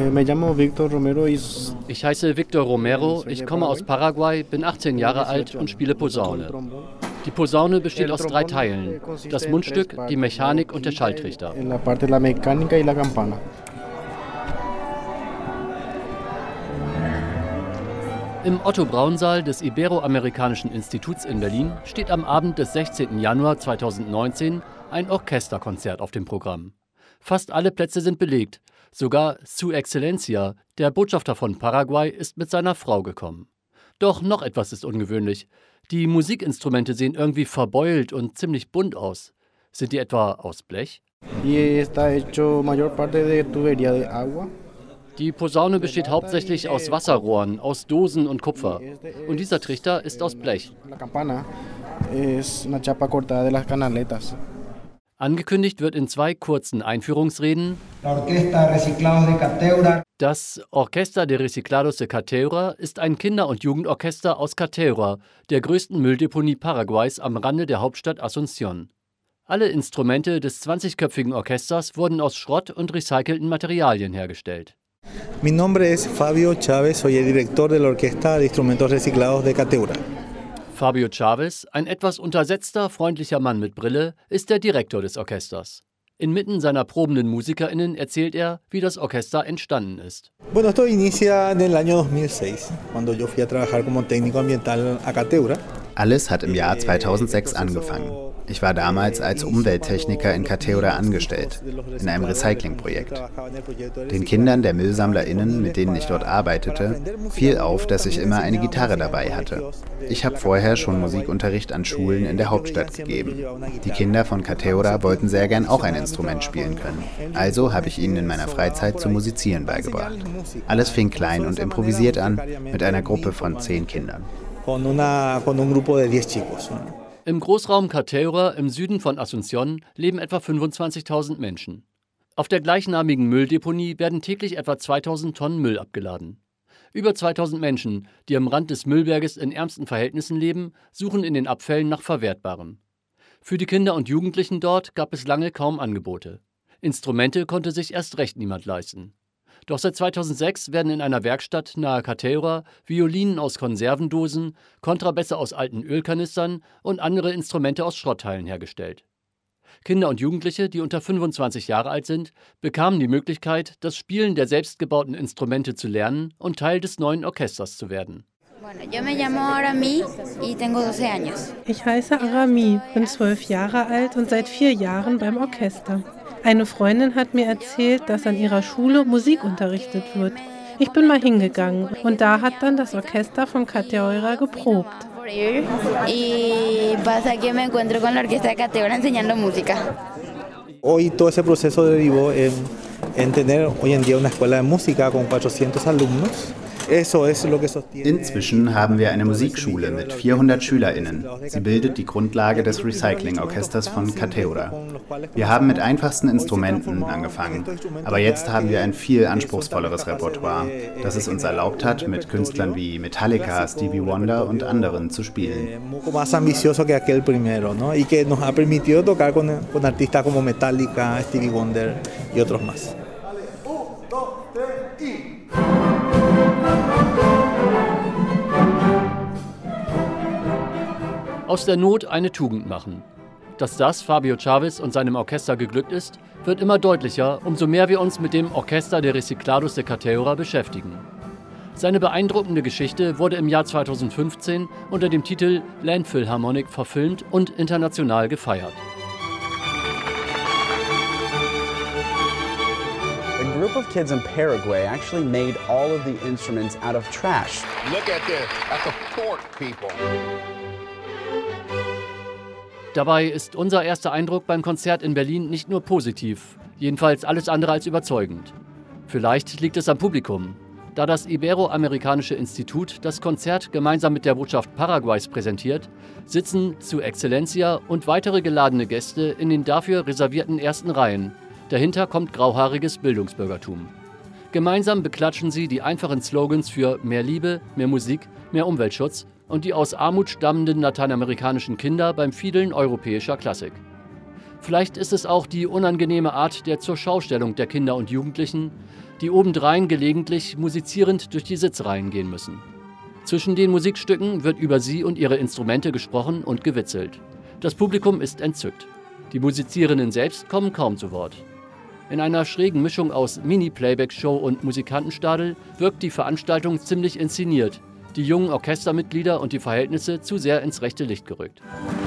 Ich heiße Victor Romero, ich komme aus Paraguay, bin 18 Jahre alt und spiele Posaune. Die Posaune besteht aus 3 Teilen: das Mundstück, die Mechanik und der Schalltrichter. Im Otto-Braun-Saal des Ibero-Amerikanischen Instituts in Berlin steht am Abend des 16. Januar 2019 ein Orchesterkonzert auf dem Programm. Fast alle Plätze sind belegt. Sogar Su Excelencia, der Botschafter von Paraguay, ist mit seiner Frau gekommen. Doch noch etwas ist ungewöhnlich. Die Musikinstrumente sehen irgendwie verbeult und ziemlich bunt aus. Sind die etwa aus Blech? Die Posaune besteht hauptsächlich aus Wasserrohren, aus Dosen und Kupfer. Und dieser Trichter ist aus Blech. Angekündigt wird in 2 kurzen Einführungsreden das Orquesta de Reciclados de Cateura ist ein Kinder- und Jugendorchester aus Cateura, der größten Mülldeponie Paraguays am Rande der Hauptstadt Asunción. Alle Instrumente des 20-köpfigen Orchesters wurden aus Schrott und recycelten Materialien hergestellt. Mi nombre es Fabio Chávez, soy el director de la Orquesta de Instrumentos Reciclados de Cateura. Fabio Chávez, ein etwas untersetzter, freundlicher Mann mit Brille, ist der Direktor des Orchesters. Inmitten seiner probenden MusikerInnen erzählt er, wie das Orchester entstanden ist. Bueno, esto inicia en el año 2006, cuando yo fui a trabajar como técnico ambiental a Cateura. Alles hat im Jahr 2006 angefangen. Ich war damals als Umwelttechniker in Cateura angestellt, in einem Recyclingprojekt. Den Kindern der MüllsammlerInnen, mit denen ich dort arbeitete, fiel auf, dass ich immer eine Gitarre dabei hatte. Ich habe vorher schon Musikunterricht an Schulen in der Hauptstadt gegeben. Die Kinder von Cateura wollten sehr gern auch ein Instrument spielen können. Also habe ich ihnen in meiner Freizeit zu musizieren beigebracht. Alles fing klein und improvisiert an, mit einer Gruppe von 10 Kindern. Im Großraum Cateura im Süden von Asunción leben etwa 25.000 Menschen. Auf der gleichnamigen Mülldeponie werden täglich etwa 2.000 Tonnen Müll abgeladen. Über 2.000 Menschen, die am Rand des Müllberges in ärmsten Verhältnissen leben, suchen in den Abfällen nach Verwertbarem. Für die Kinder und Jugendlichen dort gab es lange kaum Angebote. Instrumente konnte sich erst recht niemand leisten. Doch seit 2006 werden in einer Werkstatt nahe Cateura Violinen aus Konservendosen, Kontrabässe aus alten Ölkanistern und andere Instrumente aus Schrottteilen hergestellt. Kinder und Jugendliche, die unter 25 Jahre alt sind, bekamen die Möglichkeit, das Spielen der selbstgebauten Instrumente zu lernen und Teil des neuen Orchesters zu werden. Ich heiße Arami, bin 12 Jahre alt und seit 4 Jahren beim Orchester. Eine Freundin hat mir erzählt, dass an ihrer Schule Musik unterrichtet wird. Ich bin mal hingegangen und da hat dann das Orchester von Cateura geprobt. Hoy todo ese proceso derivó en tener hoy en día una escuela de música con 400 alumnos. Inzwischen haben wir eine Musikschule mit 400 SchülerInnen. Sie bildet die Grundlage des Recycling-Orchesters von Cateura. Wir haben mit einfachsten Instrumenten angefangen, aber jetzt haben wir ein viel anspruchsvolleres Repertoire, das es uns erlaubt hat, mit Künstlern wie Metallica, Stevie Wonder und anderen zu spielen. Más ambicioso que aquel primero, ¿no? Y que nos ha permitido tocar con artistas como Metallica, Stevie Wonder y otros más. Aus der Not eine Tugend machen. Dass das Fabio Chávez und seinem Orchester geglückt ist, wird immer deutlicher, umso mehr wir uns mit dem Orquesta de Reciclados de Cateura beschäftigen. Seine beeindruckende Geschichte wurde im Jahr 2015 unter dem Titel Landphilharmonic verfilmt und international gefeiert. A group of kids in Paraguay actually made all of the instruments out of trash. Look at this. That's a fork, people. Dabei ist unser erster Eindruck beim Konzert in Berlin nicht nur positiv, jedenfalls alles andere als überzeugend. Vielleicht liegt es am Publikum. Da das Ibero-Amerikanische Institut das Konzert gemeinsam mit der Botschaft Paraguays präsentiert, sitzen Su Excelencia und weitere geladene Gäste in den dafür reservierten ersten Reihen. Dahinter kommt grauhaariges Bildungsbürgertum. Gemeinsam beklatschen sie die einfachen Slogans für mehr Liebe, mehr Musik, mehr Umweltschutz und die aus Armut stammenden lateinamerikanischen Kinder beim Fiedeln europäischer Klassik. Vielleicht ist es auch die unangenehme Art der Zurschaustellung der Kinder und Jugendlichen, die obendrein gelegentlich musizierend durch die Sitzreihen gehen müssen. Zwischen den Musikstücken wird über sie und ihre Instrumente gesprochen und gewitzelt. Das Publikum ist entzückt. Die Musizierenden selbst kommen kaum zu Wort. In einer schrägen Mischung aus Mini-Playback-Show und Musikantenstadel wirkt die Veranstaltung ziemlich inszeniert, die jungen Orchestermitglieder und die Verhältnisse zu sehr ins rechte Licht gerückt.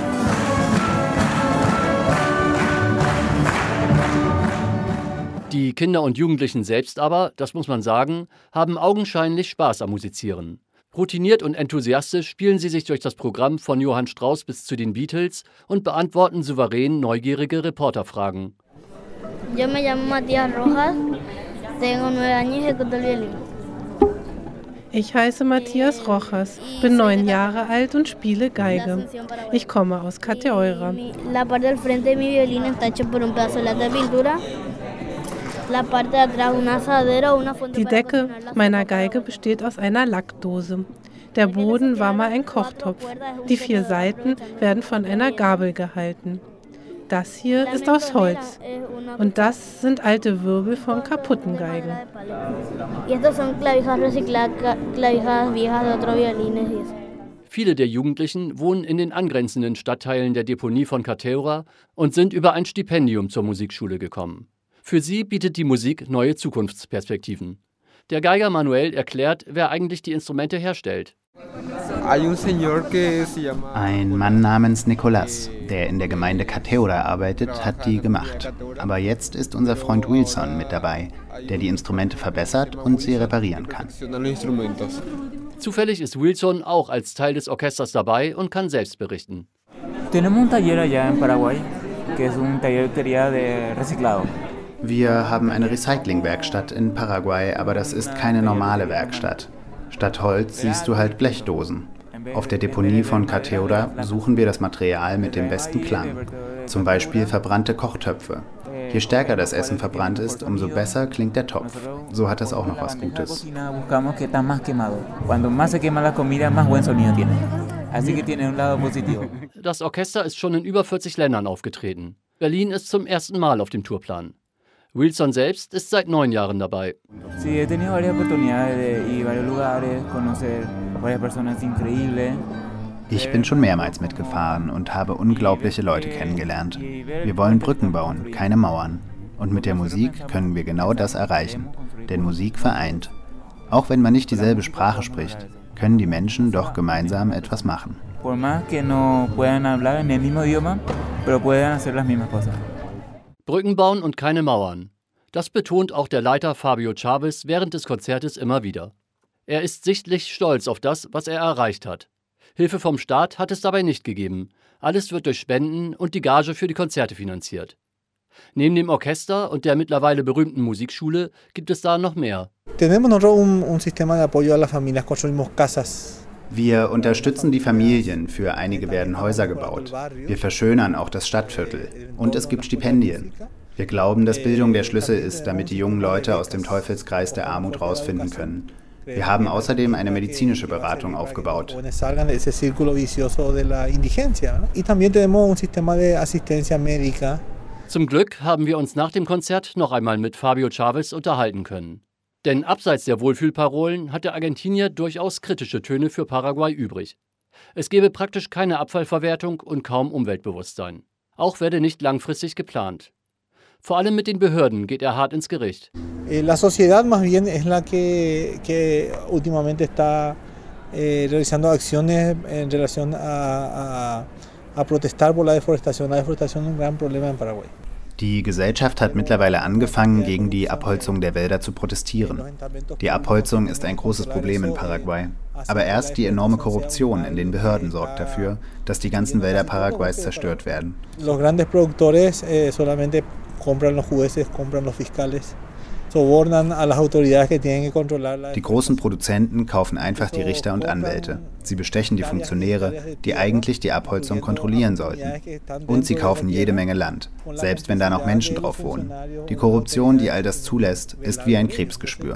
Die Kinder und Jugendlichen selbst aber, das muss man sagen, haben augenscheinlich Spaß am Musizieren. Routiniert und enthusiastisch spielen sie sich durch das Programm von Johann Strauss bis zu den Beatles und beantworten souverän neugierige Reporterfragen. Yo me llamo Matías Rojas, tengo 9 años y ejecuto el violín. Ich heiße Matías Rojas, bin 9 Jahre alt und spiele Geige. Ich komme aus Cateura. La parte del frente de mi violín está hecha por un pedazo de lata de pintura. La parte de atrás un asadero o una fuente. Die Decke meiner Geige besteht aus einer Lackdose. Der Boden war mal ein Kochtopf. Die 4 Seiten werden von einer Gabel gehalten. Das hier ist aus Holz und das sind alte Wirbel von kaputten Geigen. Viele der Jugendlichen wohnen in den angrenzenden Stadtteilen der Deponie von Cateura und sind über ein Stipendium zur Musikschule gekommen. Für sie bietet die Musik neue Zukunftsperspektiven. Der Geiger Manuel erklärt, wer eigentlich die Instrumente herstellt. Ein Mann namens Nicolás, der in der Gemeinde Cateura arbeitet, hat die gemacht. Aber jetzt ist unser Freund Wilson mit dabei, der die Instrumente verbessert und sie reparieren kann. Zufällig ist Wilson auch als Teil des Orchesters dabei und kann selbst berichten. Wir haben eine Recyclingwerkstatt in Paraguay, aber das ist keine normale Werkstatt. Statt Holz siehst du halt Blechdosen. Auf der Deponie von Cateura suchen wir das Material mit dem besten Klang. Zum Beispiel verbrannte Kochtöpfe. Je stärker das Essen verbrannt ist, umso besser klingt der Topf. So hat das auch noch was Gutes. Das Orchester ist schon in über 40 Ländern aufgetreten. Berlin ist zum ersten Mal auf dem Tourplan. Wilson selbst ist seit 9 Jahren dabei. Ich bin schon mehrmals mitgefahren und habe unglaubliche Leute kennengelernt. Wir wollen Brücken bauen, keine Mauern. Und mit der Musik können wir genau das erreichen. Denn Musik vereint. Auch wenn man nicht dieselbe Sprache spricht, können die Menschen doch gemeinsam etwas machen. Brücken bauen und keine Mauern. Das betont auch der Leiter Fabio Chavez während des Konzertes immer wieder. Er ist sichtlich stolz auf das, was er erreicht hat. Hilfe vom Staat hat es dabei nicht gegeben. Alles wird durch Spenden und die Gage für die Konzerte finanziert. Neben dem Orchester und der mittlerweile berühmten Musikschule gibt es da noch mehr. Wir unterstützen die Familien, für einige werden Häuser gebaut. Wir verschönern auch das Stadtviertel. Und es gibt Stipendien. Wir glauben, dass Bildung der Schlüssel ist, damit die jungen Leute aus dem Teufelskreis der Armut rausfinden können. Wir haben außerdem eine medizinische Beratung aufgebaut. Zum Glück haben wir uns nach dem Konzert noch einmal mit Fabio Chavez unterhalten können. Denn abseits der Wohlfühlparolen hat der Argentinier durchaus kritische Töne für Paraguay übrig. Es gebe praktisch keine Abfallverwertung und kaum Umweltbewusstsein. Auch werde nicht langfristig geplant. Vor allem mit den Behörden geht er hart ins Gericht. La sociedad más bien es la que últimamente está realizando acciones en relación a protestar por la deforestación. La deforestación es un gran problema en Paraguay. Die Gesellschaft hat mittlerweile angefangen, gegen die Abholzung der Wälder zu protestieren. Die Abholzung ist ein großes Problem in Paraguay. Aber erst die enorme Korruption in den Behörden sorgt dafür, dass die ganzen Wälder Paraguays zerstört werden. Los grandes productores solamente compran los jueces, compran los fiscales. Die großen Produzenten kaufen einfach die Richter und Anwälte. Sie bestechen die Funktionäre, die eigentlich die Abholzung kontrollieren sollten. Und sie kaufen jede Menge Land, selbst wenn da noch Menschen drauf wohnen. Die Korruption, die all das zulässt, ist wie ein Krebsgeschwür.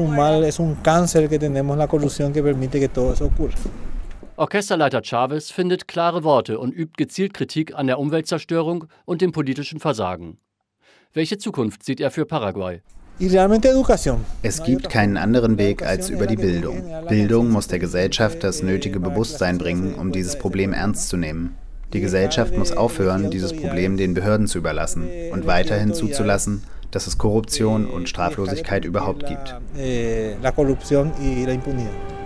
Orchesterleiter Chavez findet klare Worte und übt gezielt Kritik an der Umweltzerstörung und dem politischen Versagen. Welche Zukunft sieht er für Paraguay? Es gibt keinen anderen Weg als über die Bildung. Bildung muss der Gesellschaft das nötige Bewusstsein bringen, um dieses Problem ernst zu nehmen. Die Gesellschaft muss aufhören, dieses Problem den Behörden zu überlassen und weiterhin zuzulassen, dass es Korruption und Straflosigkeit überhaupt gibt.